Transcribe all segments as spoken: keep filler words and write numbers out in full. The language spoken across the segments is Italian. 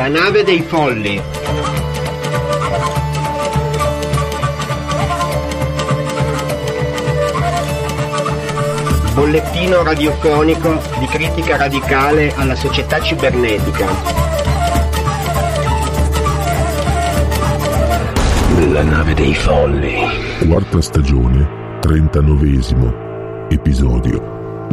La nave dei folli. Bollettino radiofonico di critica radicale alla società cibernetica. La nave dei folli. Quarta stagione, trentanovesimo episodio.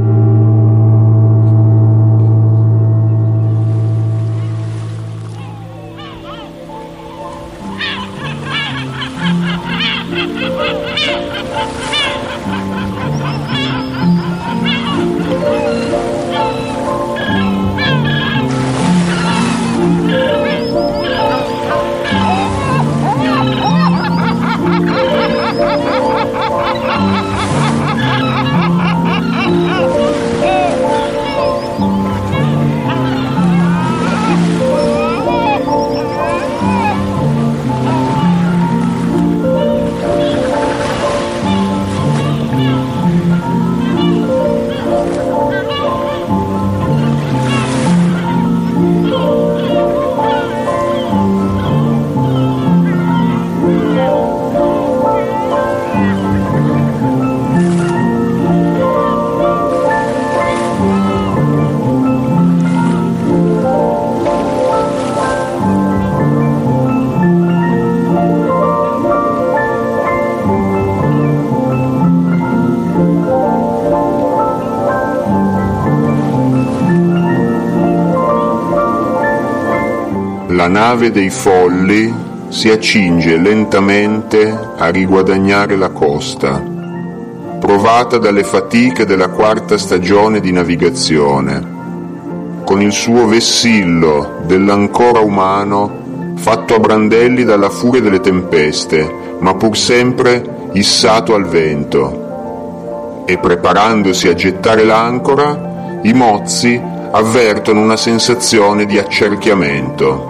La nave dei folli si accinge lentamente a riguadagnare la costa, provata dalle fatiche della quarta stagione di navigazione, con il suo vessillo dell'ancora umano fatto a brandelli dalla furia delle tempeste, ma pur sempre issato al vento. E preparandosi a gettare l'ancora, i mozzi avvertono una sensazione di accerchiamento.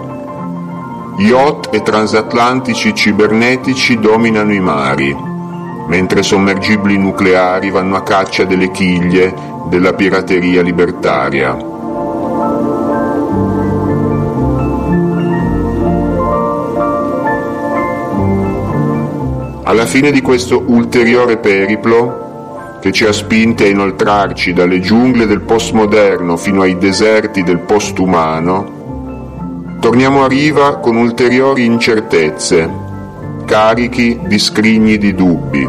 Yacht e transatlantici cibernetici dominano i mari, mentre sommergibili nucleari vanno a caccia delle chiglie della pirateria libertaria. Alla fine di questo ulteriore periplo, che ci ha spinti a inoltrarci dalle giungle del postmoderno fino ai deserti del postumano, torniamo a riva con ulteriori incertezze, carichi di scrigni di dubbi.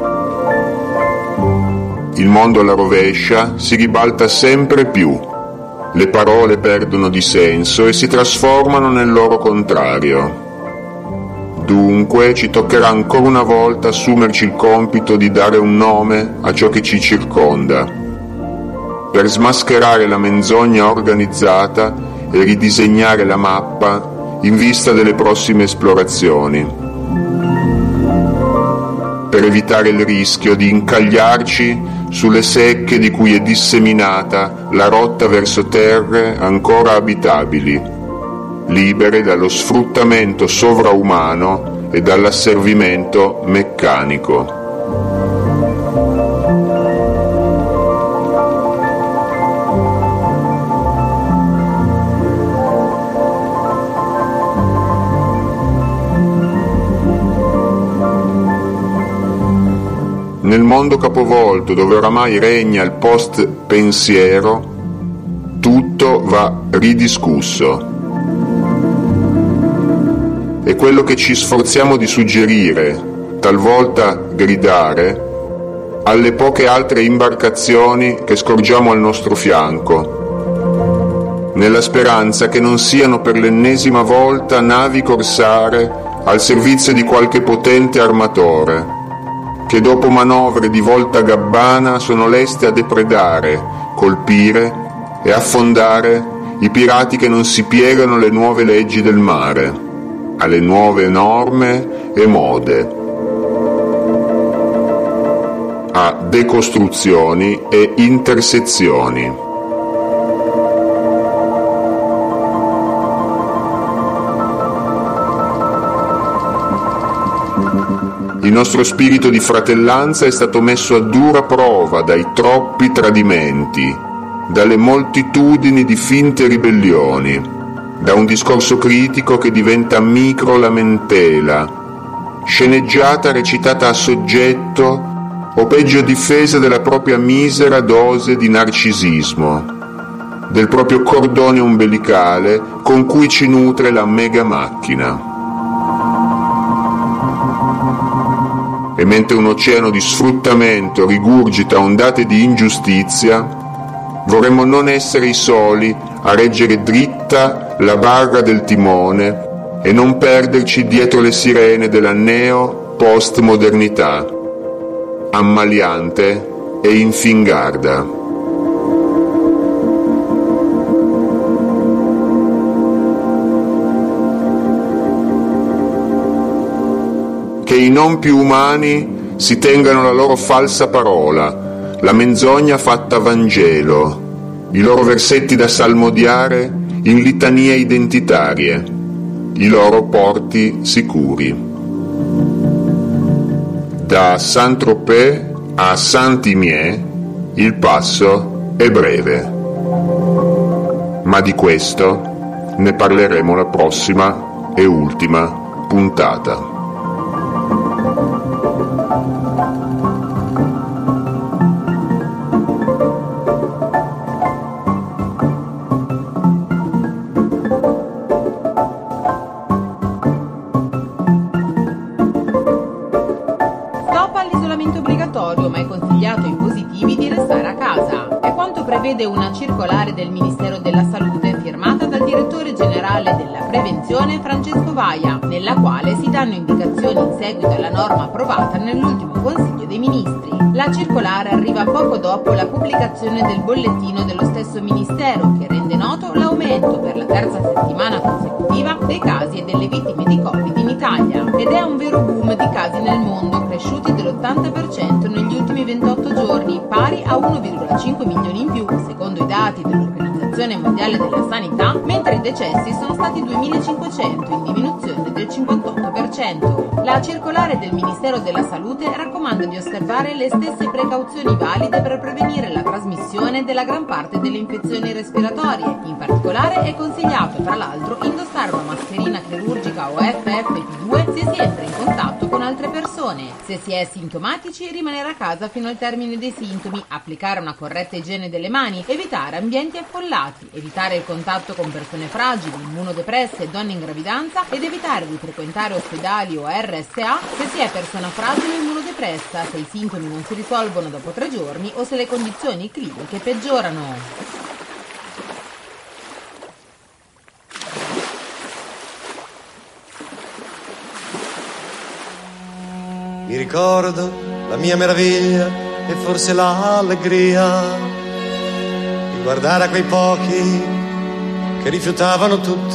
Il mondo alla rovescia si ribalta sempre più, le parole perdono di senso e si trasformano nel loro contrario. Dunque ci toccherà ancora una volta assumerci il compito di dare un nome a ciò che ci circonda, per smascherare la menzogna organizzata e ridisegnare la mappa in vista delle prossime esplorazioni, per evitare il rischio di incagliarci sulle secche di cui è disseminata la rotta verso terre ancora abitabili, libere dallo sfruttamento sovraumano e dall'asservimento meccanico. Nel mondo capovolto, dove oramai regna il post-pensiero, tutto va ridiscusso. E quello che ci sforziamo di suggerire, talvolta gridare, alle poche altre imbarcazioni che scorgiamo al nostro fianco, nella speranza che non siano per l'ennesima volta navi corsare al servizio di qualche potente armatore, che dopo manovre di volta gabbana sono leste a depredare, colpire e affondare i pirati che non si piegano alle nuove leggi del mare, alle nuove norme e mode, a decostruzioni e intersezioni. Il nostro spirito di fratellanza è stato messo a dura prova dai troppi tradimenti, dalle moltitudini di finte ribellioni, da un discorso critico che diventa micro lamentela, sceneggiata recitata a soggetto o peggio difesa della propria misera dose di narcisismo, del proprio cordone ombelicale con cui ci nutre la mega macchina. E mentre un oceano di sfruttamento rigurgita ondate di ingiustizia, vorremmo non essere i soli a reggere dritta la barra del timone e non perderci dietro le sirene della neo-postmodernità, ammaliante e infingarda. Che i non più umani si tengano la loro falsa parola, la menzogna fatta Vangelo, i loro versetti da salmodiare in litanie identitarie, i loro porti sicuri. Da Saint-Tropez a Saint-Imier il passo è breve, ma di questo ne parleremo la prossima e ultima puntata. Prevede una circolare del Ministero della Salute firmata dal direttore generale della prevenzione Francesco Vaia, nella quale si danno indicazioni in seguito alla norma approvata nell'ultimo Consiglio dei Ministri. La circolare arriva poco dopo la pubblicazione del bollettino dello stesso Ministero, che rende noto l'aumento per la terza settimana consecutiva dei casi e delle vittime di Covid in Italia, ed è un vero boom di casi nel mondo, cresciuti dell'ottanta per cento negli ultimi ventotto giorni, pari a uno virgola cinque milioni in più, secondo i dati dell'Organizzazione Mondiale della Sanità, mentre i decessi sono stati duemilacinquecento, in diminuzione del cinquantotto per cento. La circolare del Ministero della Salute raccomanda di osservare le stesse precauzioni valide per prevenire la trasmissione della gran parte delle infezioni respiratorie. In particolare è consigliato, tra l'altro, indossare una mascherina chirurgica o F F P due se si entra in contatto con altre persone. Se si è sintomatici, rimanere a casa fino al termine dei sintomi, applicare una corretta igiene delle mani, evitare ambienti affollati, evitare il contatto con persone fragili, immunodepresse e donne in gravidanza ed evitare di frequentare ospedali o R S A se si è persona fragile o immunodepressa, se i sintomi non si risolvono dopo tre giorni o se le condizioni cliniche peggiorano. Mi ricordo la mia meraviglia e forse l'allegria di guardare a quei pochi che rifiutavano tutto.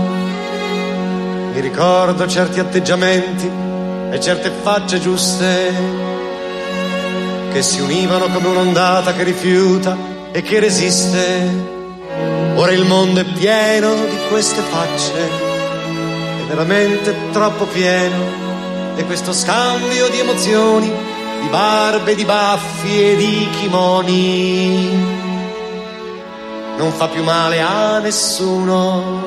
Mi ricordo certi atteggiamenti e certe facce giuste che si univano come un'ondata che rifiuta e che resiste. Ora il mondo è pieno di queste facce, è veramente troppo pieno. E questo scambio di emozioni, di barbe, di baffi e di kimoni non fa più male a nessuno.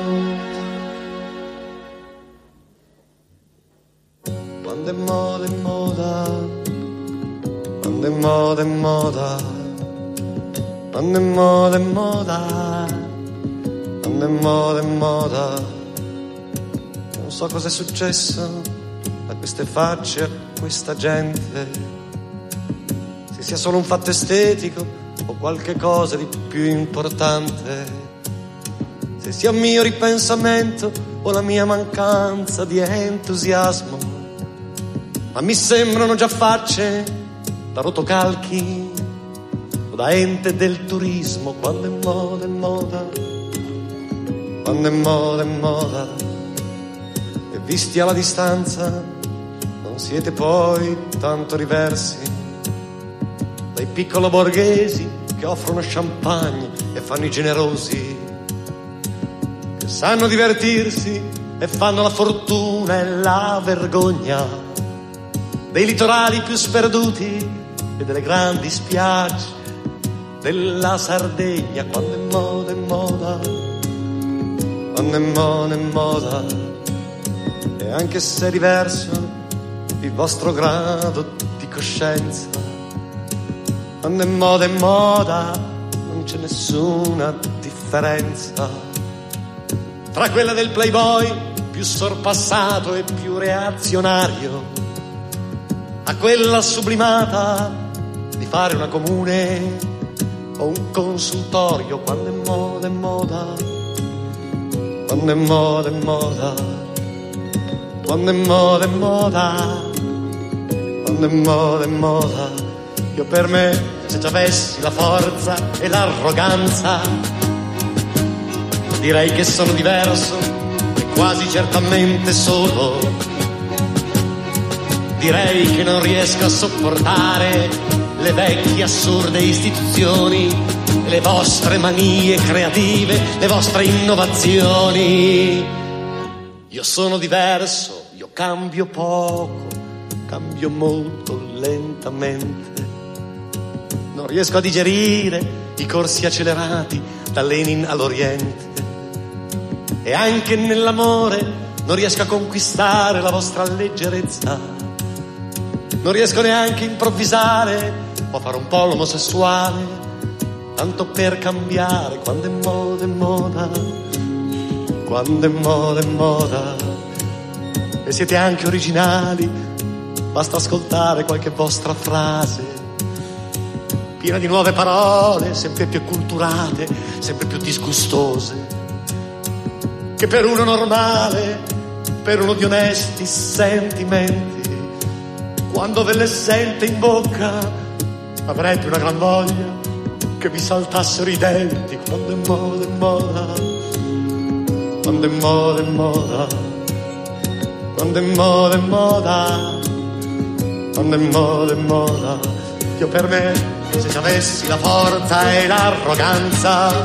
Quando è moda è moda, quando è moda è moda, quando è moda è moda, quando è moda è moda. Non so cosa è successo a queste facce, a questa gente, se sia solo un fatto estetico o qualche cosa di più importante, se sia un mio ripensamento o la mia mancanza di entusiasmo, ma mi sembrano già facce da rotocalchi o da ente del turismo. Quando è moda è moda, quando è moda è moda, e visti alla distanza non siete poi tanto diversi dai piccolo borghesi che offrono champagne e fanno i generosi, che sanno divertirsi e fanno la fortuna e la vergogna dei litorali più sperduti e delle grandi spiagge della Sardegna. Quando è moda è moda, quando è moda è moda, e anche se è diverso il vostro grado di coscienza, quando è moda è moda, non c'è nessuna differenza tra quella del playboy più sorpassato e più reazionario, a quella sublimata di fare una comune o un consultorio. Quando è moda è moda, quando è moda è moda, quando è moda è moda, quando è moda è moda. Io per me, se ci avessi la forza e l'arroganza, direi che sono diverso e quasi certamente solo. Direi che non riesco a sopportare le vecchie assurde istituzioni, le vostre manie creative, le vostre innovazioni. Io sono diverso, io cambio poco, cambio molto lentamente. Non riesco a digerire i corsi accelerati da Lenin all'Oriente, e anche nell'amore non riesco a conquistare la vostra leggerezza. Non riesco neanche a improvvisare o a fare un po' l'omosessuale, tanto per cambiare. Quando è moda è moda, quando è moda è moda, e siete anche originali, basta ascoltare qualche vostra frase piena di nuove parole, sempre più acculturate, sempre più disgustose, che per uno normale, per uno di onesti sentimenti, quando ve le sente in bocca avrebbe una gran voglia che vi saltassero i denti. Quando è moda è moda, quando è moda è moda, quando è moda è moda, quando è moda è moda. Io per me, se ci avessi la forza e l'arroganza,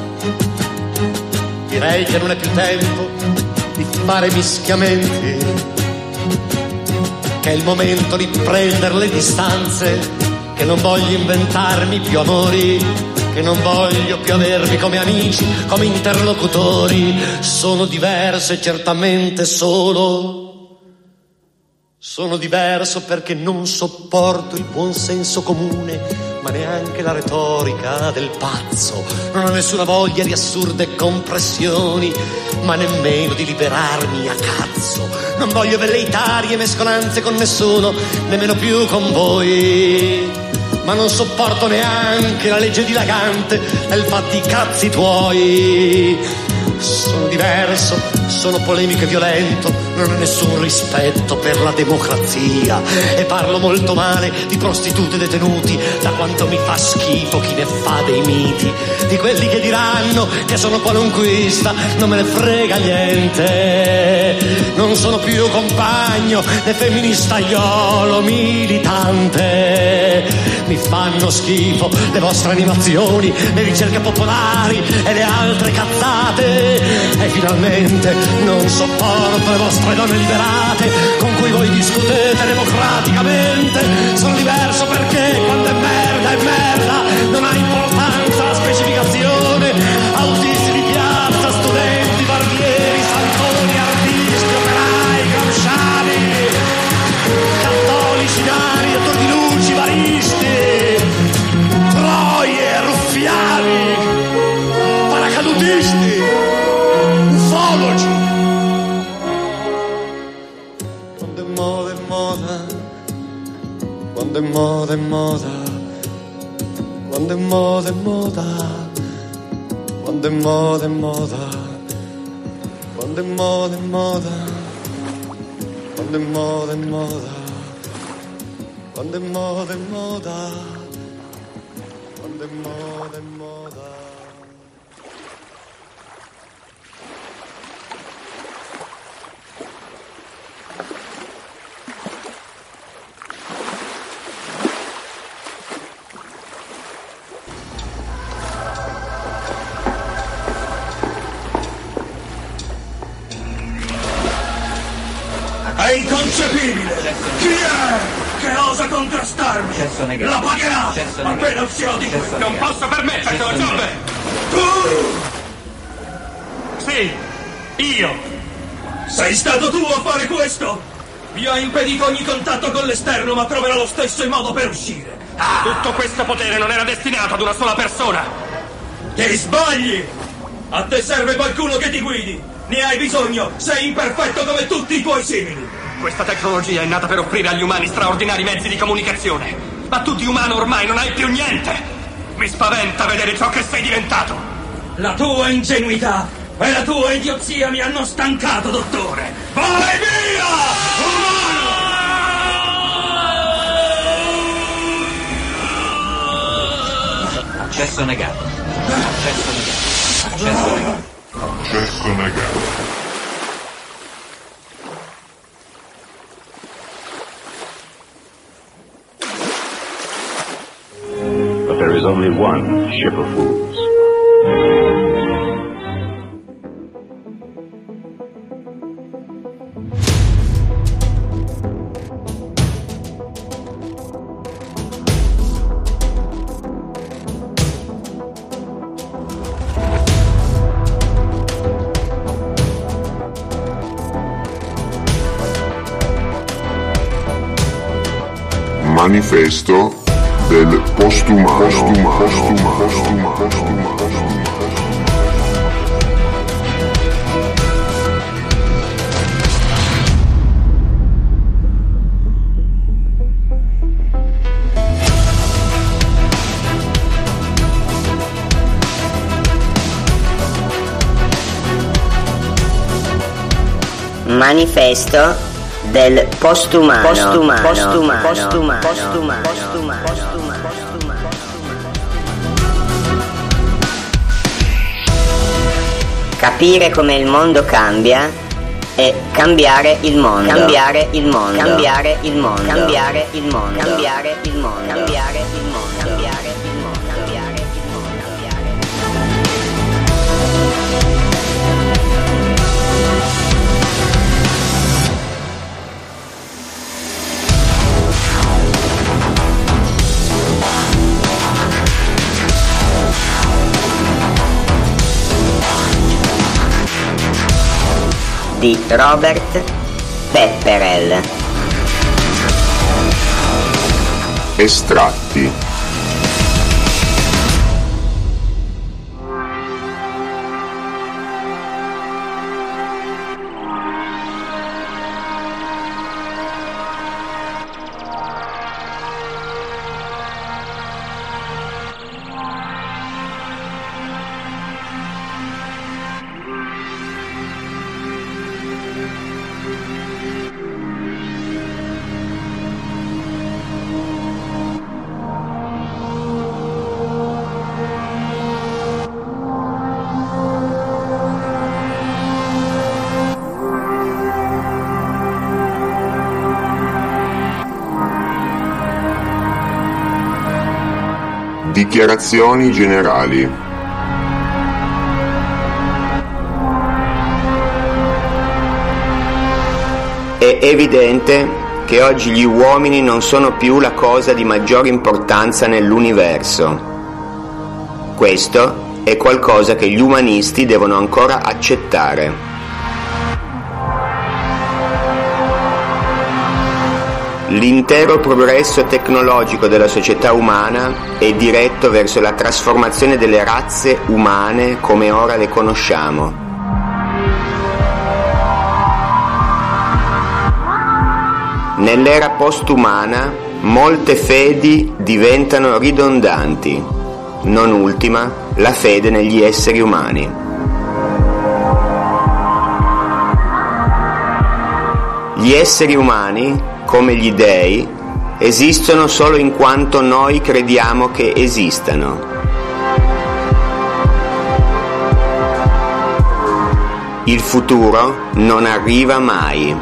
direi che non è più tempo di fare mischiamenti, che è il momento di prendere le distanze, che non voglio inventarmi più amori, che non voglio più avervi come amici, come interlocutori. Sono diverso e certamente solo. Sono diverso perché non sopporto il buon senso comune, ma neanche la retorica del pazzo. Non ho nessuna voglia di assurde compressioni, ma nemmeno di liberarmi a cazzo. Non voglio velleitarie mescolanze con nessuno, nemmeno più con voi. Ma non sopporto neanche la legge dilagante nel fatti i cazzi tuoi. Sono diverso, sono polemico e violento, non ho nessun rispetto per la democrazia, e parlo molto male di prostitute e detenuti, da quanto mi fa schifo chi ne fa dei miti. Di quelli che diranno che sono qualunquista, non me ne frega niente. Non sono più compagno né femministaiolo militante. Mi fanno schifo le vostre animazioni, le ricerche popolari e le altre cazzate. E finalmente non sopporto le vostre donne liberate con cui voi discutete democraticamente. Sono diverso perché quando è merda è merda, non ha importanza la specificazione. Autisti di piazza, studenti, barbieri, santoni, artisti, operai, gramsciani, cattolici, nani, dottori di luci, baristi, troie, ruffiani, paracadutisti, ufologi. Quando è moda è moda, quando è moda è moda, quando è moda è moda, quando è moda è moda, quando è moda è moda, quando è moda è moda, quando è moda è moda, quando è moda è moda. È inconcepibile! Chi è che osa contrastarmi? La pagherà appena uscirò di qui! Non posso permetterlo, Giove! Uh! Sì, Io! Sei stato tu a fare questo? Mi ha impedito ogni contatto con l'esterno, ma troverò lo stesso il modo per uscire. Ah. Tutto questo potere non era destinato ad una sola persona. Ti sbagli! A te serve qualcuno che ti guidi. Ne hai bisogno, sei imperfetto come tutti i tuoi simili. Questa tecnologia è nata per offrire agli umani straordinari mezzi di comunicazione. Ma tu di umano ormai non hai più niente. Mi spaventa vedere ciò che sei diventato. La tua ingenuità e la tua idiozia mi hanno stancato, dottore. Vai via! Umano! Accesso negato. Accesso negato. Accesso negato. Accesso negato. But there is only one ship of fools. Manifesto del postumano, postumano, postumano, postumano, postumano, postumano. Manifesto del postumano, postumano, postumano, postumano, postumano, postumano, postumano. Capire come il mondo cambia e cambiare il mondo, cambiare il mondo, cambiare il mondo, cambiare il mondo, cambiare il mondo, cambiare il mondo, cambiare il mondo, cambiare il mondo, cambiare il mondo, cambiare il di Robert Pepperell. Estratti. Dichiarazioni generali. È evidente che oggi gli uomini non sono più la cosa di maggior importanza nell'universo. Questo è qualcosa che gli umanisti devono ancora accettare. L'intero progresso tecnologico della società umana è diretto verso la trasformazione delle razze umane come ora le conosciamo. Nell'era postumana molte fedi diventano ridondanti, non ultima la fede negli esseri umani. Gli esseri umani, come gli dei, esistono solo in quanto noi crediamo che esistano. Il futuro non arriva mai.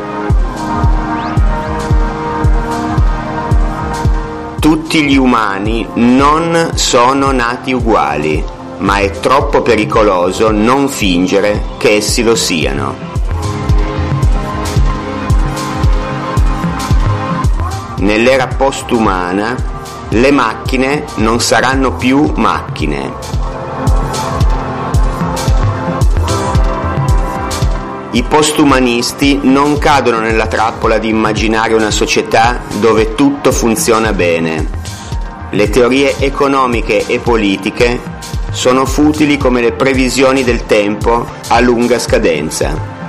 Tutti gli umani non sono nati uguali, ma è troppo pericoloso non fingere che essi lo siano. Nell'era postumana le macchine non saranno più macchine. I postumanisti non cadono nella trappola di immaginare una società dove tutto funziona bene. Le teorie economiche e politiche sono futili come le previsioni del tempo a lunga scadenza.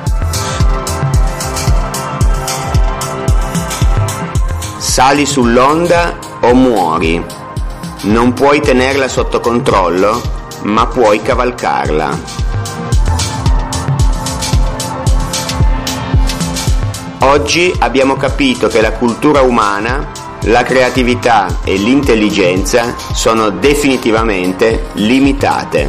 Sali sull'onda o muori. Non puoi tenerla sotto controllo, ma puoi cavalcarla. Oggi abbiamo capito che la cultura umana, la creatività e l'intelligenza sono definitivamente limitate.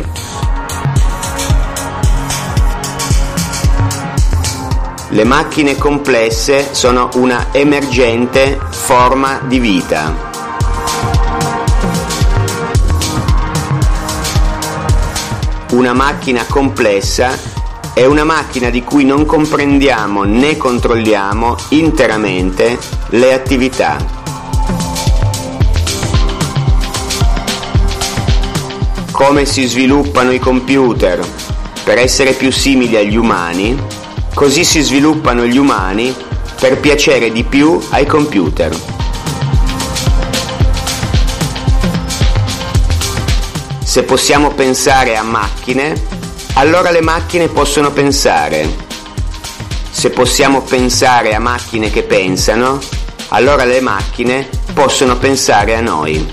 Le macchine complesse sono una emergente forma di vita. Una macchina complessa è una macchina di cui non comprendiamo né controlliamo interamente le attività. Come si sviluppano i computer per essere più simili agli umani, così si sviluppano gli umani per piacere di più ai computer. Se possiamo pensare a macchine, allora le macchine possono pensare. Se possiamo pensare a macchine che pensano, allora le macchine possono pensare a noi.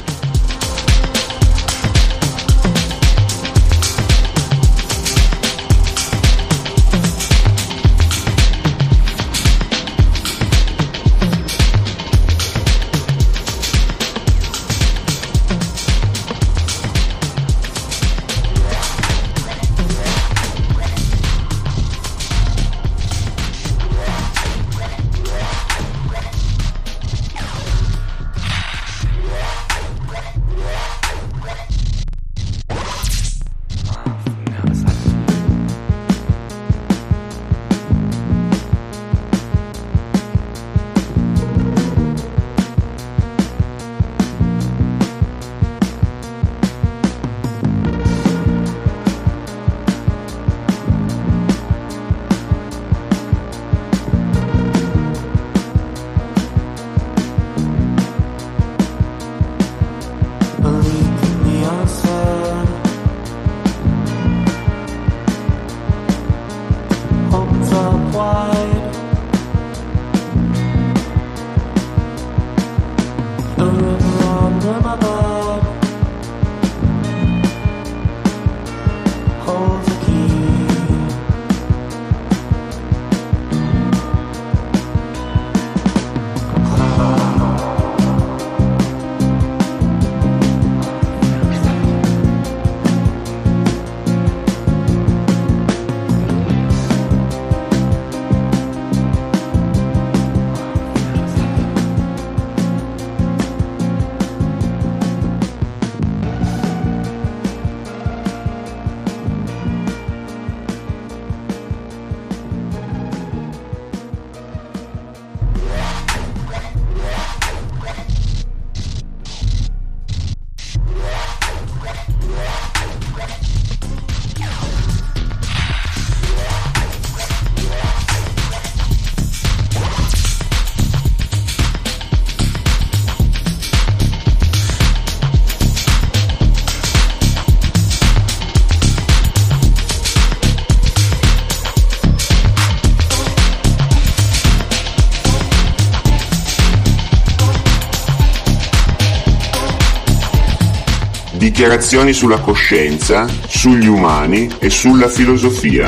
Dichiarazioni sulla coscienza, sugli umani e sulla filosofia.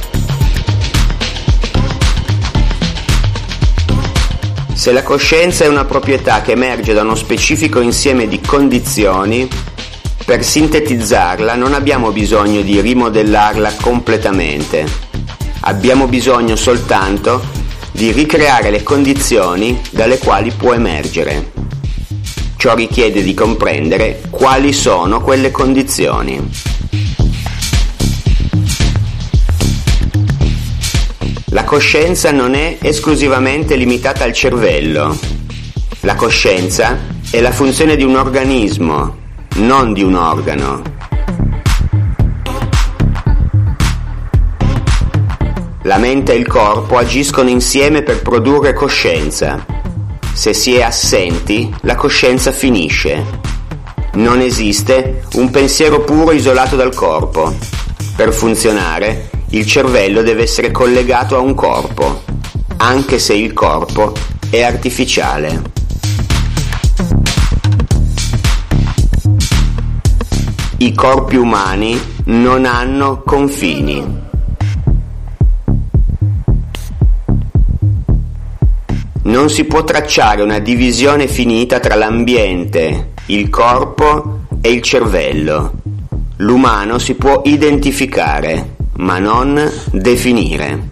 Se la coscienza è una proprietà che emerge da uno specifico insieme di condizioni, per sintetizzarla non abbiamo bisogno di rimodellarla completamente. Abbiamo bisogno soltanto di ricreare le condizioni dalle quali può emergere. Ciò richiede di comprendere quali sono quelle condizioni. La coscienza non è esclusivamente limitata al cervello. La coscienza è la funzione di un organismo, non di un organo. La mente e il corpo agiscono insieme per produrre coscienza. Se si è assenti, la coscienza finisce. Non esiste un pensiero puro isolato dal corpo. Per funzionare, il cervello deve essere collegato a un corpo, anche se il corpo è artificiale. I corpi umani non hanno confini. Non si può tracciare una divisione finita tra l'ambiente, il corpo e il cervello. L'umano si può identificare, ma non definire.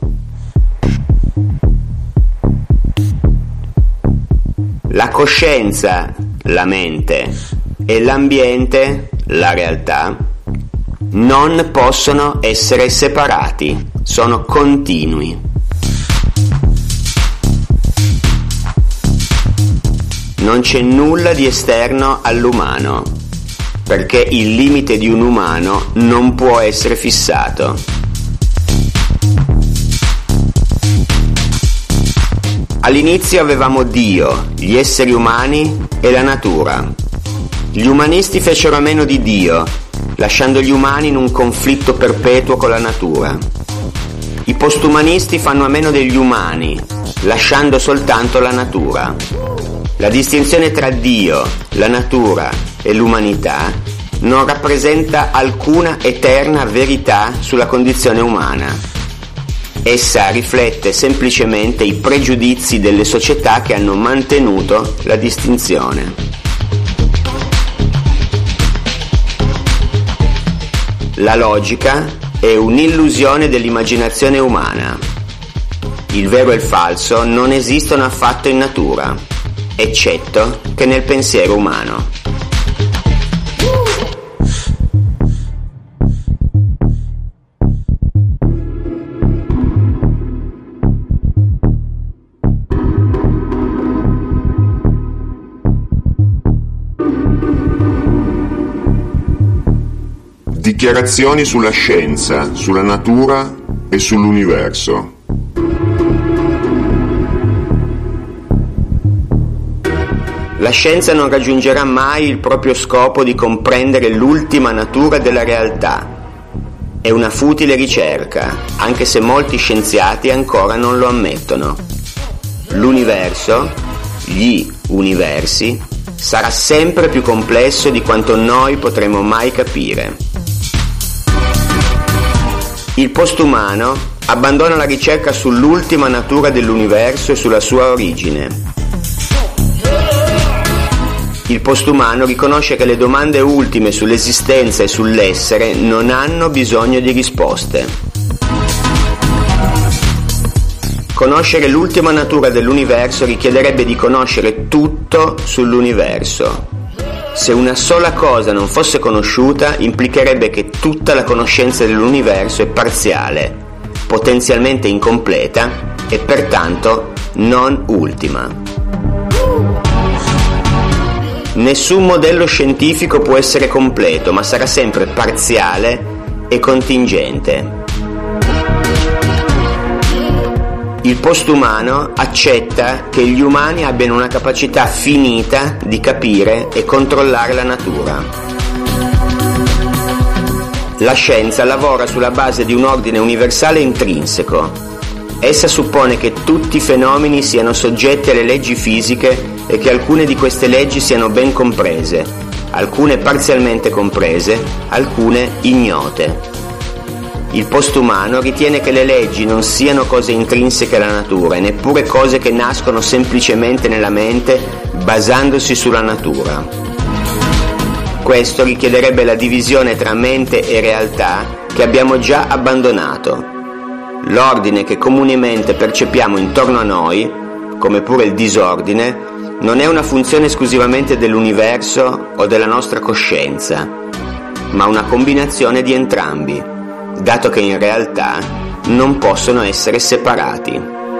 La coscienza, la mente, e l'ambiente, la realtà, non possono essere separati, sono continui. Non c'è nulla di esterno all'umano, perché il limite di un umano non può essere fissato. All'inizio avevamo Dio, gli esseri umani e la natura. Gli umanisti fecero a meno di Dio, lasciando gli umani in un conflitto perpetuo con la natura. I postumanisti fanno a meno degli umani, lasciando soltanto la natura. La distinzione tra Dio, la natura e l'umanità non rappresenta alcuna eterna verità sulla condizione umana. Essa riflette semplicemente i pregiudizi delle società che hanno mantenuto la distinzione. La logica è un'illusione dell'immaginazione umana. Il vero e il falso non esistono affatto in natura, eccetto che nel pensiero umano. Dichiarazioni sulla scienza, sulla natura e sull'universo. La scienza non raggiungerà mai il proprio scopo di comprendere l'ultima natura della realtà. È una futile ricerca, anche se molti scienziati ancora non lo ammettono. L'universo, gli universi, sarà sempre più complesso di quanto noi potremo mai capire. Il postumano abbandona la ricerca sull'ultima natura dell'universo e sulla sua origine. Il postumano riconosce che le domande ultime sull'esistenza e sull'essere non hanno bisogno di risposte. Conoscere l'ultima natura dell'universo richiederebbe di conoscere tutto sull'universo. Se una sola cosa non fosse conosciuta, implicherebbe che tutta la conoscenza dell'universo è parziale, potenzialmente incompleta e pertanto non ultima. Nessun modello scientifico può essere completo, ma sarà sempre parziale e contingente. Il postumano accetta che gli umani abbiano una capacità finita di capire e controllare la natura. La scienza lavora sulla base di un ordine universale intrinseco. Essa suppone che tutti i fenomeni siano soggetti alle leggi fisiche e che alcune di queste leggi siano ben comprese, alcune parzialmente comprese, alcune ignote. Il postumano ritiene che le leggi non siano cose intrinseche alla natura e neppure cose che nascono semplicemente nella mente basandosi sulla natura. Questo richiederebbe la divisione tra mente e realtà che abbiamo già abbandonato. L'ordine che comunemente percepiamo intorno a noi, come pure il disordine, non è una funzione esclusivamente dell'universo o della nostra coscienza, ma una combinazione di entrambi, dato che in realtà non possono essere separati.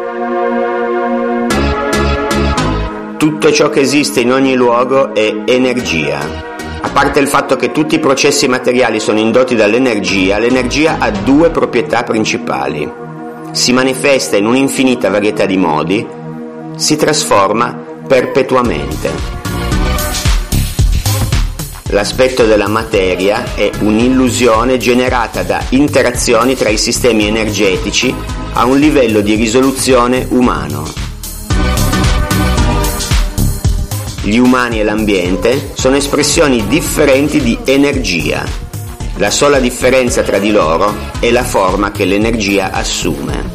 Tutto ciò che esiste in ogni luogo è energia. A parte il fatto che tutti i processi materiali sono indotti dall'energia, l'energia ha due proprietà principali. si manifesta in un'infinita varietà di modi, si trasforma perpetuamente. L'aspetto della materia è un'illusione generata da interazioni tra i sistemi energetici a un livello di risoluzione umano. Gli umani e l'ambiente sono espressioni differenti di energia. La sola differenza tra di loro è la forma che l'energia assume.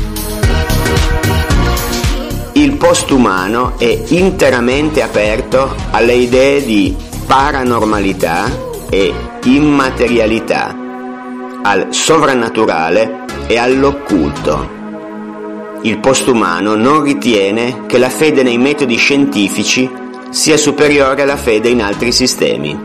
Il postumano è interamente aperto alle idee di paranormalità e immaterialità, al sovrannaturale e all'occulto. Il postumano non ritiene che la fede nei metodi scientifici sia superiore alla fede in altri sistemi.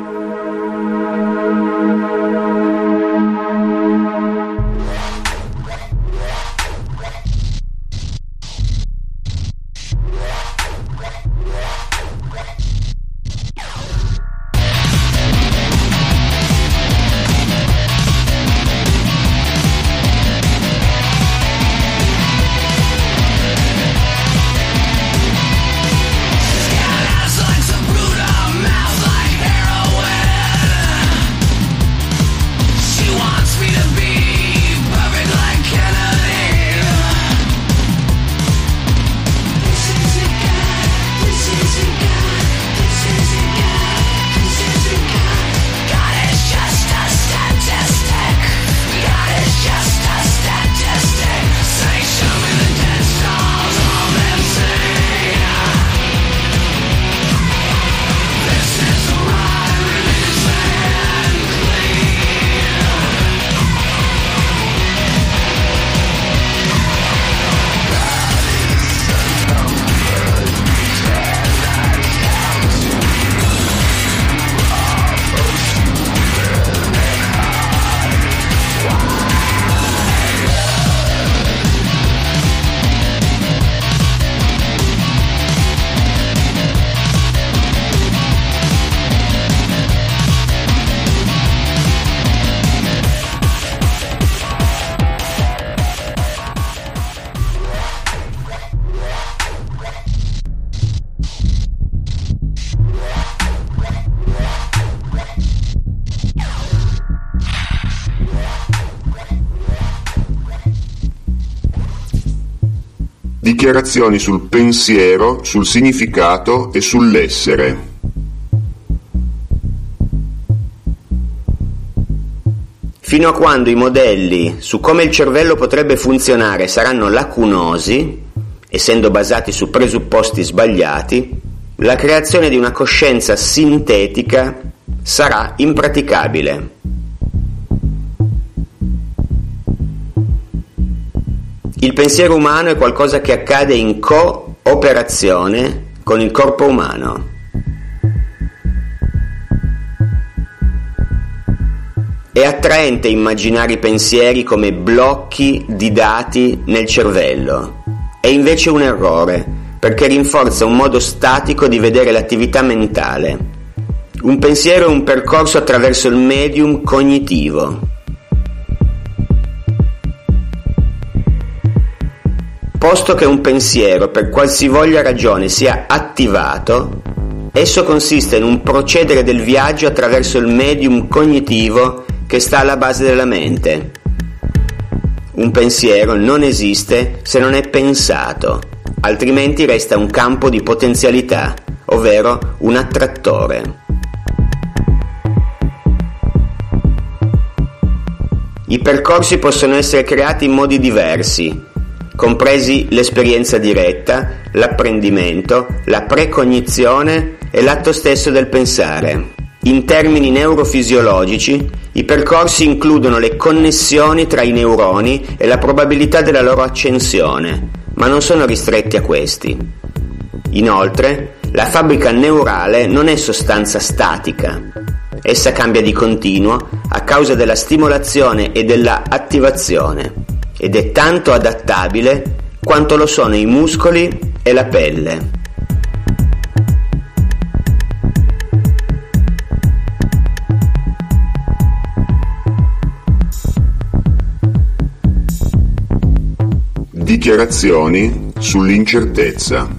Dichiarazioni sul pensiero, sul significato e sull'essere. Fino a quando i modelli su come il cervello potrebbe funzionare saranno lacunosi, essendo basati su presupposti sbagliati, la creazione di una coscienza sintetica sarà impraticabile. Il pensiero umano è qualcosa che accade in cooperazione con il corpo umano. È attraente immaginare i pensieri come blocchi di dati nel cervello. È invece un errore, perché rinforza un modo statico di vedere l'attività mentale. Un pensiero è un percorso attraverso il medium cognitivo. Posto che un pensiero, per qualsivoglia ragione, sia attivato, esso consiste in un procedere del viaggio attraverso il medium cognitivo che sta alla base della mente. Un pensiero non esiste se non è pensato, altrimenti resta un campo di potenzialità, ovvero un attrattore. I percorsi possono essere creati in modi diversi, compresi l'esperienza diretta, l'apprendimento, la precognizione e l'atto stesso del pensare. In termini neurofisiologici, i percorsi includono le connessioni tra i neuroni e la probabilità della loro accensione, ma non sono ristretti a questi. Inoltre, la fabbrica neurale non è sostanza statica. Essa cambia di continuo a causa della stimolazione e della attivazione, ed è tanto adattabile quanto lo sono i muscoli e la pelle. Dichiarazioni sull'incertezza.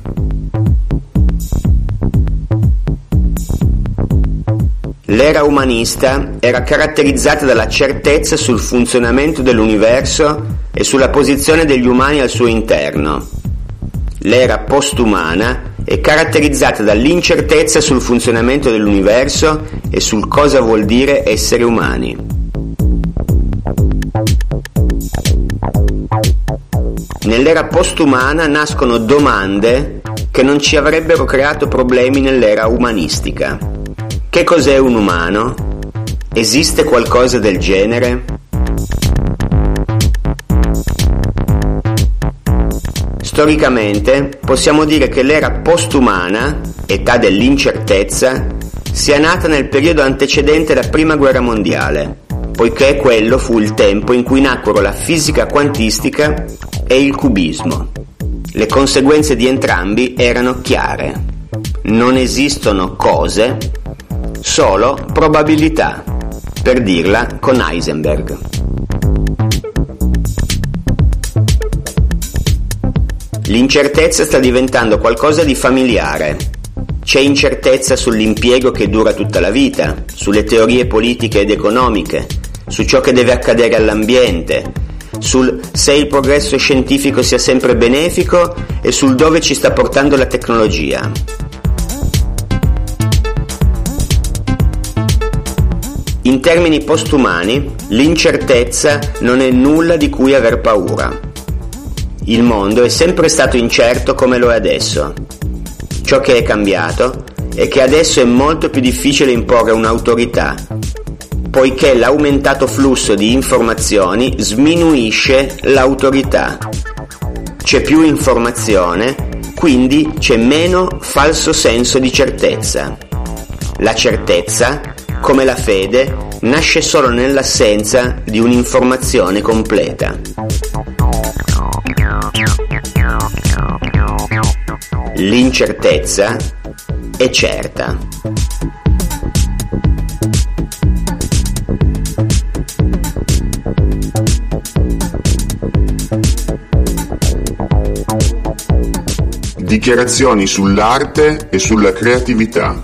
L'era umanista era caratterizzata dalla certezza sul funzionamento dell'universo e sulla posizione degli umani al suo interno. L'era postumana è caratterizzata dall'incertezza sul funzionamento dell'universo e sul cosa vuol dire essere umani. Nell'era postumana nascono domande che non ci avrebbero creato problemi nell'era umanistica. Che cos'è un umano? Esiste qualcosa del genere? Storicamente possiamo dire che l'era postumana, età dell'incertezza, sia nata nel periodo antecedente la Prima Guerra Mondiale, poiché quello fu il tempo in cui nacquero la fisica quantistica e il cubismo. Le conseguenze di entrambi erano chiare. Non esistono cose, solo probabilità, per dirla con Heisenberg. L'incertezza sta diventando qualcosa di familiare. C'è incertezza sull'impiego che dura tutta la vita, sulle teorie politiche ed economiche, su ciò che deve accadere all'ambiente, sul se il progresso scientifico sia sempre benefico e sul dove ci sta portando la tecnologia. In termini postumani, l'incertezza non è nulla di cui aver paura. Il mondo è sempre stato incerto come lo è adesso. Ciò che è cambiato è che adesso è molto più difficile imporre un'autorità, poiché l'aumentato flusso di informazioni sminuisce l'autorità. C'è più informazione, quindi c'è meno falso senso di certezza. La certezza, come la fede, nasce solo nell'assenza di un'informazione completa. L'incertezza è certa. Dichiarazioni sull'arte e sulla creatività.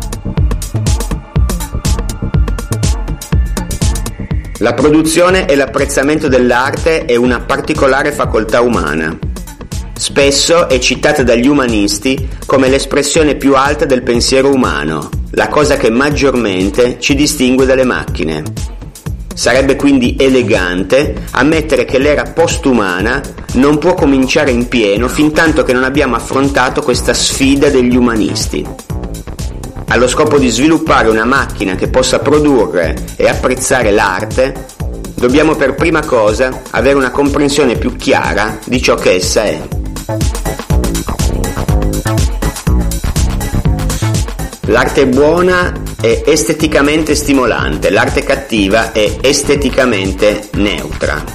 La produzione e l'apprezzamento dell'arte è una particolare facoltà umana. Spesso è citata dagli umanisti come l'espressione più alta del pensiero umano, la cosa che maggiormente ci distingue dalle macchine. Sarebbe quindi elegante ammettere che l'era postumana non può cominciare in pieno fintanto che non abbiamo affrontato questa sfida degli umanisti. Allo scopo di sviluppare una macchina che possa produrre e apprezzare l'arte, dobbiamo per prima cosa avere una comprensione più chiara di ciò che essa è. L'arte buona è esteticamente stimolante, l'arte cattiva è esteticamente neutra.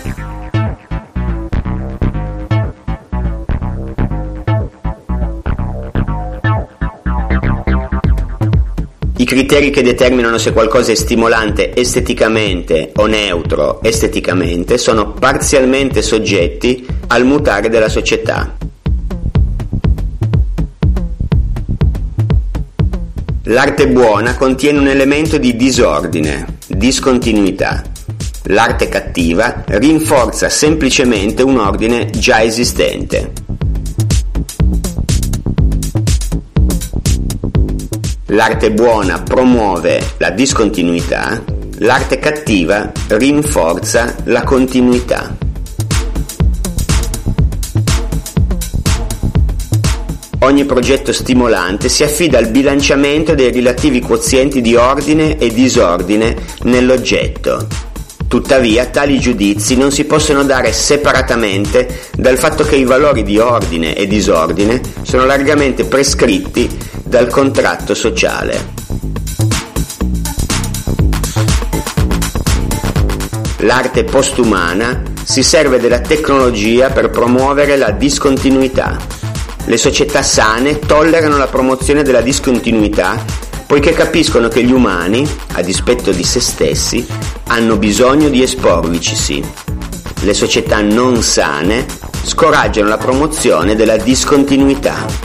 I criteri che determinano se qualcosa è stimolante esteticamente o neutro esteticamente sono parzialmente soggetti al mutare della società. L'arte buona contiene un elemento di disordine, discontinuità. L'arte cattiva rinforza semplicemente un ordine già esistente. L'arte buona promuove la discontinuità, l'arte cattiva rinforza la continuità. Ogni progetto stimolante si affida al bilanciamento dei relativi quozienti di ordine e disordine nell'oggetto. Tuttavia, tali giudizi non si possono dare separatamente dal fatto che i valori di ordine e disordine sono largamente prescritti dal contratto sociale. L'arte postumana si serve della tecnologia per promuovere la discontinuità. Le società sane tollerano la promozione della discontinuità poiché capiscono che gli umani, a dispetto di se stessi, hanno bisogno di esporvicisi. le società non sane scoraggiano la promozione della discontinuità.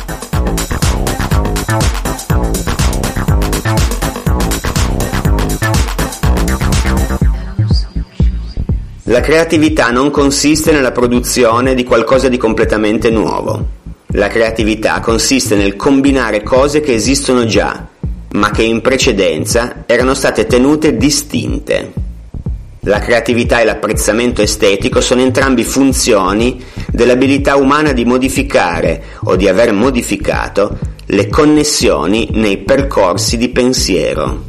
La creatività non consiste nella produzione di qualcosa di completamente nuovo. La creatività consiste nel combinare cose che esistono già, ma che in precedenza erano state tenute distinte. La creatività e l'apprezzamento estetico sono entrambi funzioni dell'abilità umana di modificare o di aver modificato le connessioni nei percorsi di pensiero.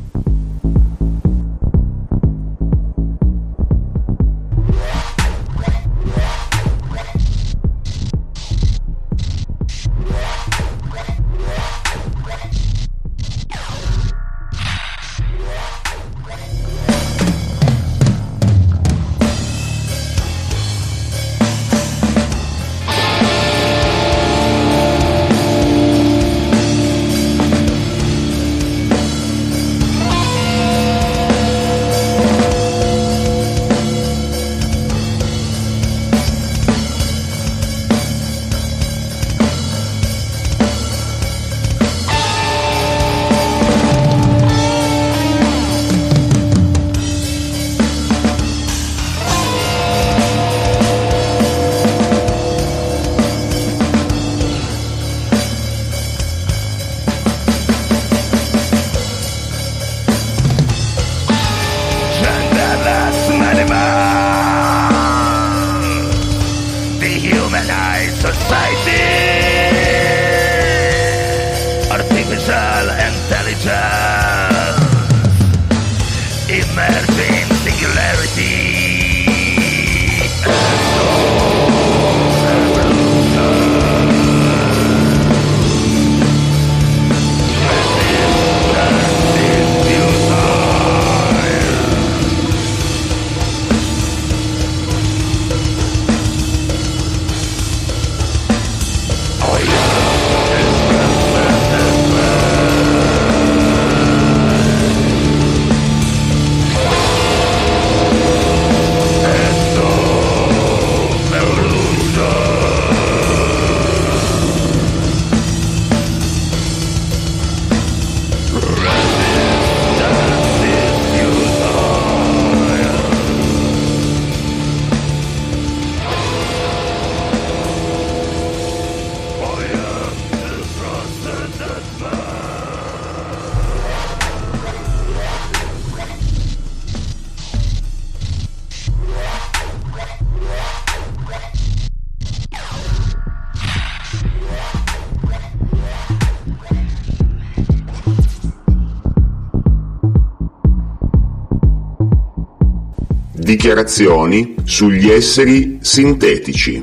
Dichiarazioni sugli esseri sintetici.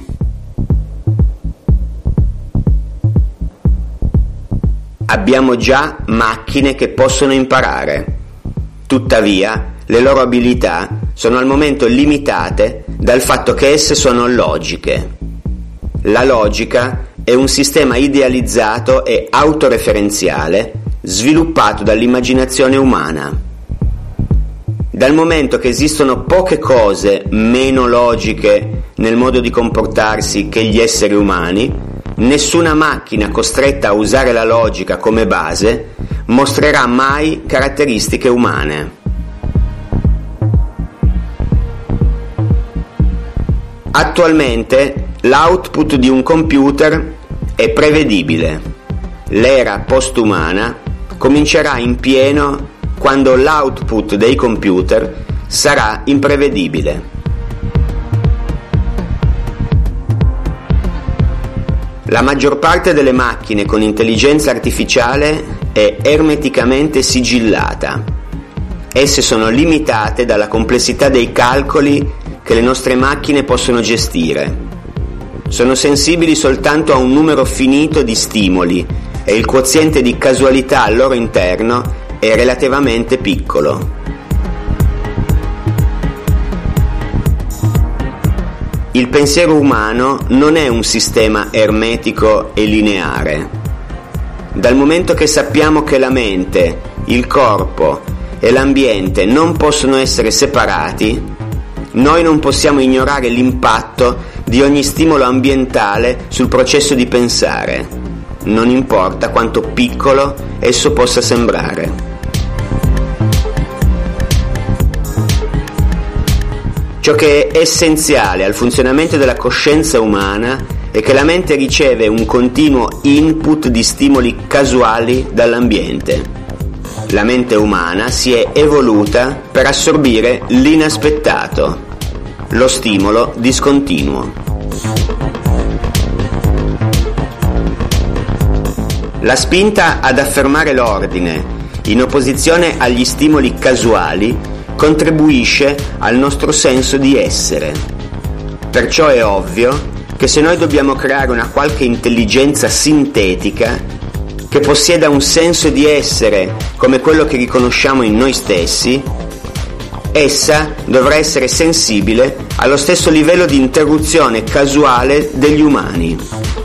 Abbiamo già macchine che possono imparare. Tuttavia, le loro abilità sono al momento limitate dal fatto che esse sono logiche. La logica è un sistema idealizzato e autoreferenziale sviluppato dall'immaginazione umana. Dal momento che esistono poche cose meno logiche nel modo di comportarsi che gli esseri umani, nessuna macchina costretta a usare la logica come base mostrerà mai caratteristiche umane. Attualmente l'output di un computer è prevedibile. L'era postumana comincerà in pieno quando l'output dei computer sarà imprevedibile. La maggior parte delle macchine con intelligenza artificiale è ermeticamente sigillata. Esse sono limitate dalla complessità dei calcoli che le nostre macchine possono gestire. Sono sensibili soltanto a un numero finito di stimoli e il quoziente di casualità al loro interno è relativamente piccolo. Il pensiero umano non è un sistema ermetico e lineare. Dal momento che sappiamo che la mente, il corpo e l'ambiente non possono essere separati, noi non possiamo ignorare l'impatto di ogni stimolo ambientale sul processo di pensare, non importa quanto piccolo esso possa sembrare. Ciò che è essenziale al funzionamento della coscienza umana è che la mente riceve un continuo input di stimoli casuali dall'ambiente. La mente umana si è evoluta per assorbire l'inaspettato, lo stimolo discontinuo. La spinta ad affermare l'ordine, in opposizione agli stimoli casuali, contribuisce al nostro senso di essere. Perciò è ovvio che se noi dobbiamo creare una qualche intelligenza sintetica che possieda un senso di essere come quello che riconosciamo in noi stessi, essa dovrà essere sensibile allo stesso livello di interruzione casuale degli umani.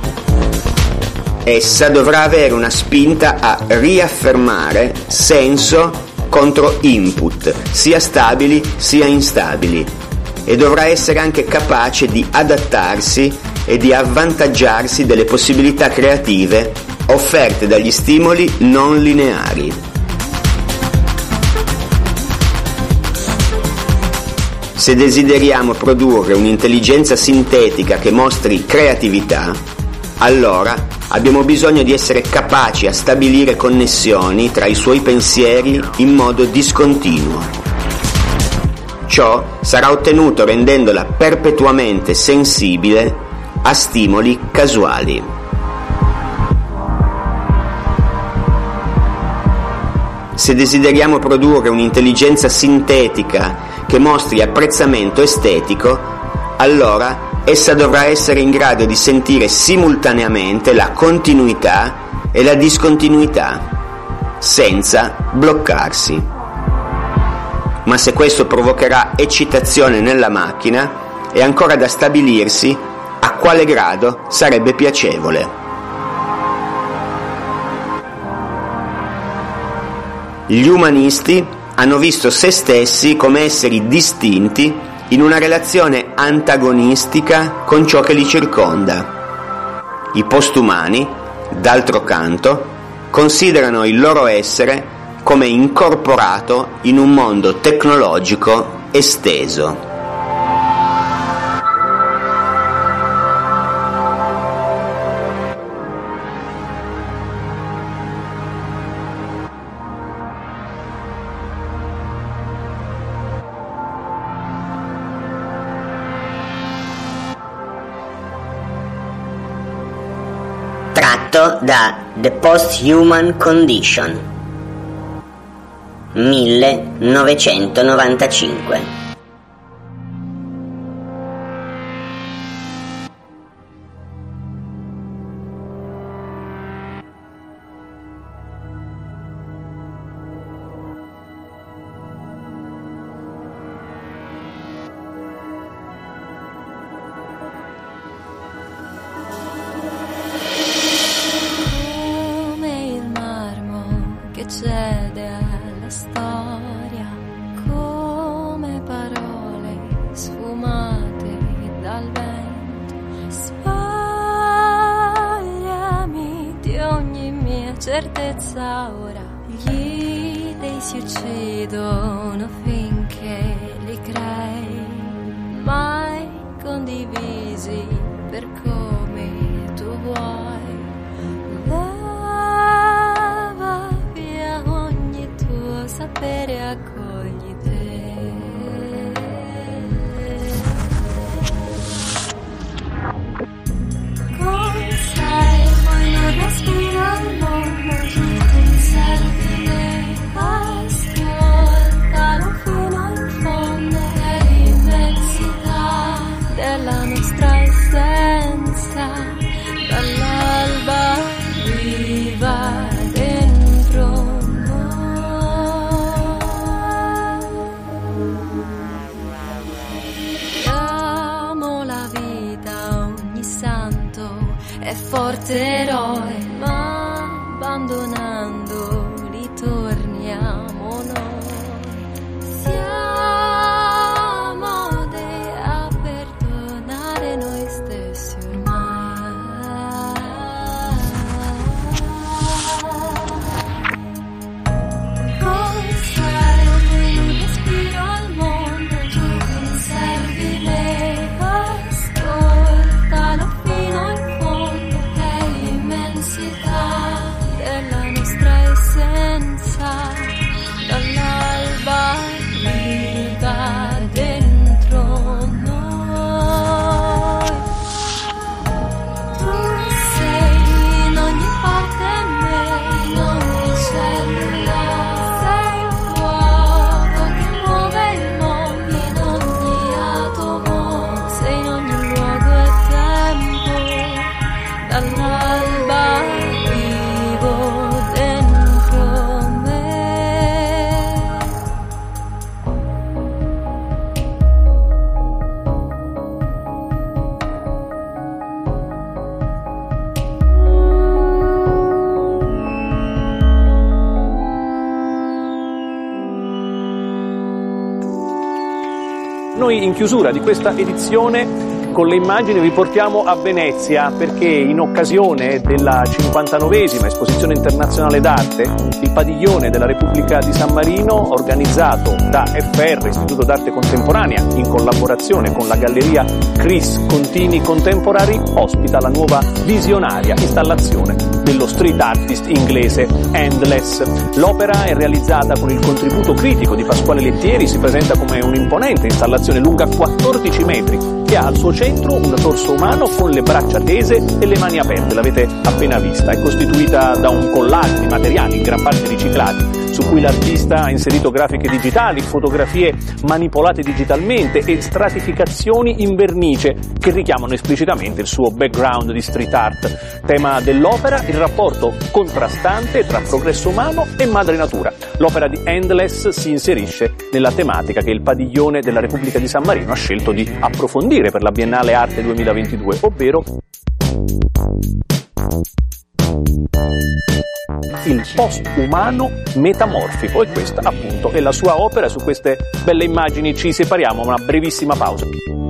Essa dovrà avere una spinta a riaffermare senso contro input, sia stabili sia instabili, e dovrà essere anche capace di adattarsi e di avvantaggiarsi delle possibilità creative offerte dagli stimoli non lineari. Se desideriamo produrre un'intelligenza sintetica che mostri creatività, allora abbiamo bisogno di essere capaci a stabilire connessioni tra i suoi pensieri in modo discontinuo. Ciò sarà ottenuto rendendola perpetuamente sensibile a stimoli casuali. Se desideriamo produrre un'intelligenza sintetica che mostri apprezzamento estetico, allora essa dovrà essere in grado di sentire simultaneamente la continuità e la discontinuità, senza bloccarsi. Ma se questo provocherà eccitazione nella macchina, è ancora da stabilirsi a quale grado sarebbe piacevole. Gli umanisti hanno visto se stessi come esseri distinti in una relazione antagonistica con ciò che li circonda. I postumani, d'altro canto, considerano il loro essere come incorporato in un mondo tecnologico esteso. Tratto da The Post-Human Condition, millenovecentonovantacinque. Cede alla storia come parole sfumate dal vento. Spagliami di ogni mia certezza ora. Gli dei si uccidono finché li crei, mai condivisi per come tu vuoi. Sapere accogli te. Come sei, poi non respiro il mondo, pensiero di me. Ascoltalo fino in fondo dell'immensità della nostra essenza, dall'alba viva dentro. Noi in chiusura di questa edizione con le immagini vi portiamo a Venezia perché in occasione della cinquantanovesima Esposizione Internazionale d'Arte il Padiglione della Repubblica di San Marino, organizzato da F R, Istituto d'Arte Contemporanea, in collaborazione con la Galleria Chris Contini Contemporary, ospita la nuova visionaria installazione dello street artist inglese Endless. L'opera è realizzata con il contributo critico di Pasquale Lettieri, si presenta come un'imponente installazione lunga quattordici metri che ha al suo centro un torso umano con le braccia tese e le mani aperte, l'avete appena vista. È costituita da un collage di materiali in gran parte riciclati, su cui l'artista ha inserito grafiche digitali, fotografie manipolate digitalmente e stratificazioni in vernice che richiamano esplicitamente il suo background di street art. Tema dell'opera, il rapporto contrastante tra progresso umano e madre natura. L'opera di Endless si inserisce nella tematica che il Padiglione della Repubblica di San Marino ha scelto di approfondire per la Biennale Arte duemilaventidue, ovvero il post-umano metamorfico, e questa appunto è la sua opera. Su queste belle immagini ci separiamo, una brevissima pausa.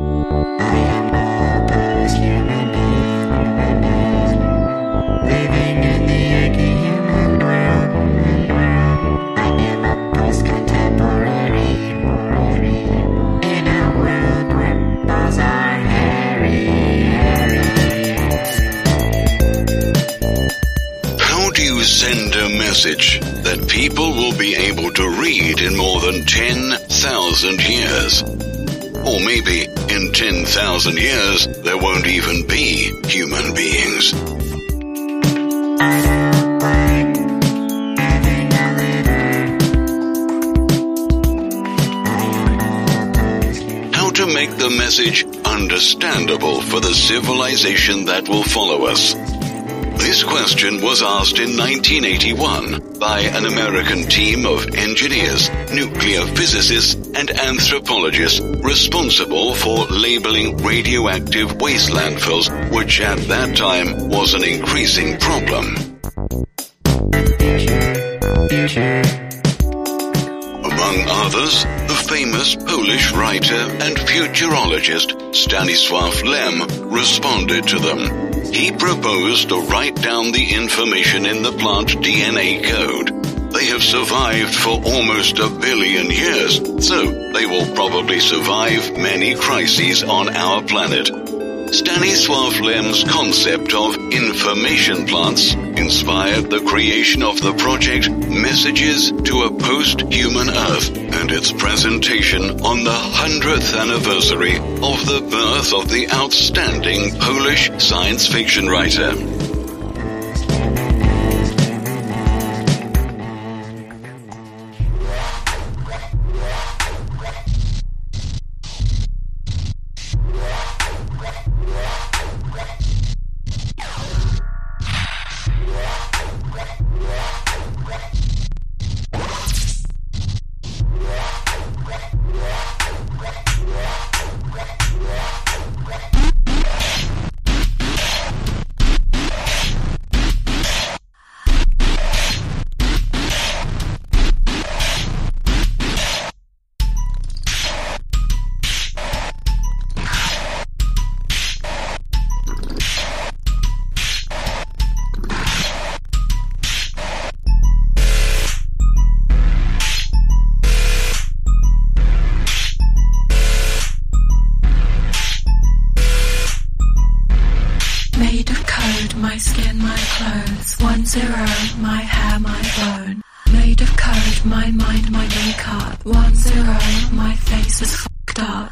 Send a message that people will be able to read in more than ten thousand years. Or maybe in ten thousand years there won't even be human beings. How to make the message understandable for the civilization that will follow us? This question was asked in nineteen eighty-one by an American team of engineers, nuclear physicists, and anthropologists responsible for labeling radioactive waste landfills, which at that time was an increasing problem. Among others, the famous Polish writer and futurologist Stanisław Lem responded to them. He proposed to write down the information in the plant D N A code. They have survived for almost a billion years, so they will probably survive many crises on our planet. Stanisław Lem's concept of information plants inspired the creation of the project Messages to a Post-Human Earth and its presentation on the hundredth anniversary of the birth of the outstanding Polish science fiction writer. My skin, my clothes, one zero, my hair, my bone. Made of code, my mind, my makeup, one zero, my face is fucked up.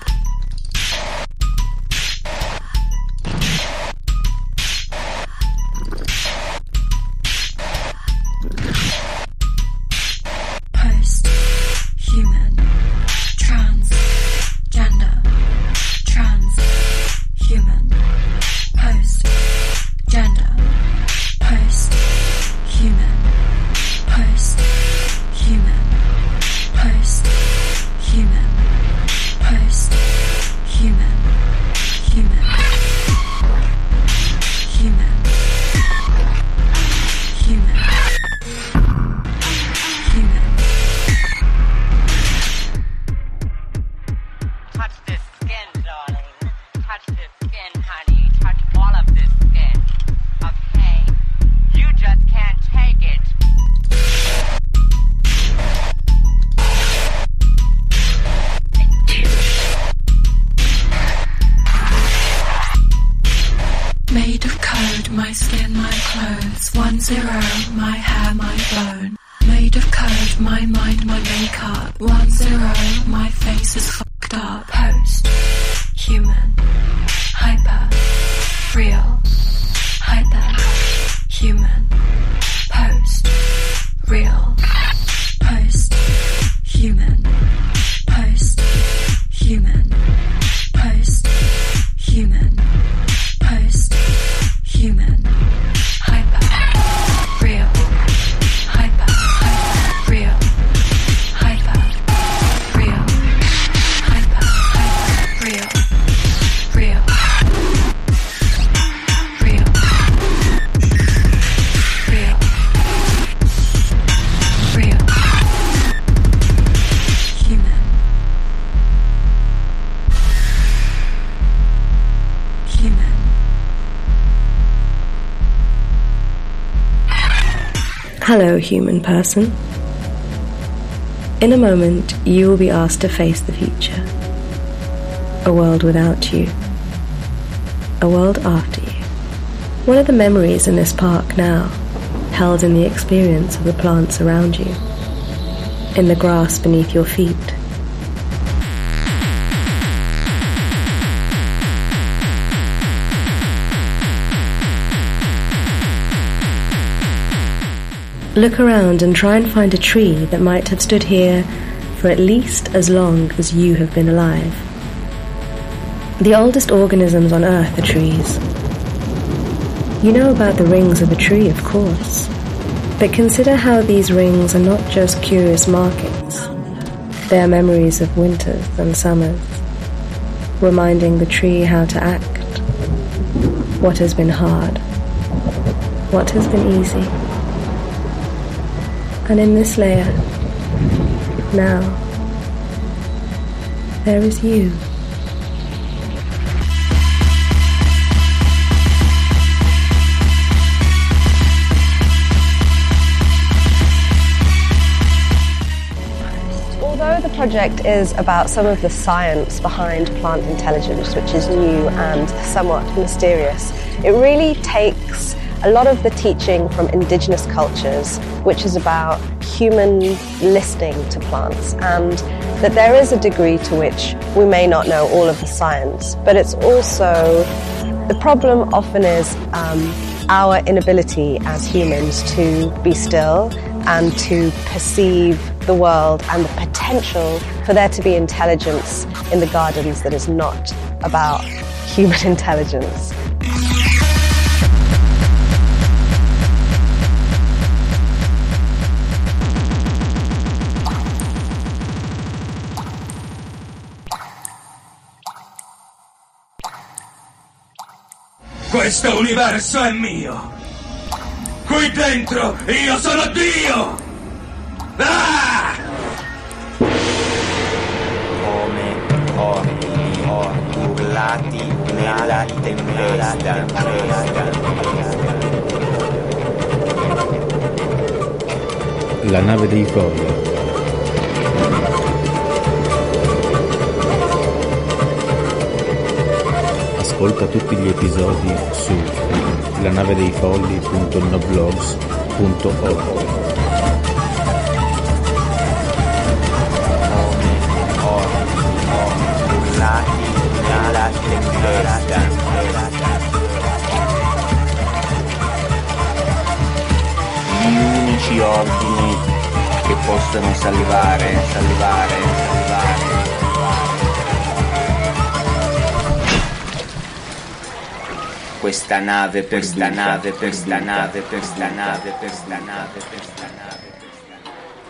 Post-human, transgender, transhuman, post-gender, post-human, post-human, post-human, post zero, my hair, my bone. Made of code, my mind, my makeup. One zero, my face is fucked up. Post, human, hyper, real, hyper, human, post, real, post, human, post, human, post, human, post, human, hyper, real, hyper, hyper, real, hyper, real, hyper, hyper, real, real, real, real, real, human, human. Hello, human person. In a moment, you will be asked to face the future. A world without you. A world after you. What are the memories in this park now, held in the experience of the plants around you, in the grass beneath your feet? Look around and try and find a tree that might have stood here for at least as long as you have been alive. The oldest organisms on Earth are trees. You know about the rings of a tree, of course, but consider how these rings are not just curious markings. They are memories of winters and summers, reminding the tree how to act, what has been hard, what has been easy. And in this layer, now, there is you. Although the project is about some of the science behind plant intelligence, which is new and somewhat mysterious, it really takes a lot of the teaching from indigenous cultures, which is about human listening to plants, and that there is a degree to which we may not know all of the science, but it's also, the problem often is um, our inability as humans to be still and to perceive the world and the potential for there to be intelligence in the gardens that is not about human intelligence. Questo universo è mio. Qui dentro io sono Dio. Ah! Come corpi urlati nella tempesta. La nave dei Folli. Ascolta tutti gli episodi su lanavedeifolli punto noblogs punto org. Gli unici ordini che possono salvare, salvare, salvare. Questa nave per sta nave per sta nave per sta nave per sta nave per sta nave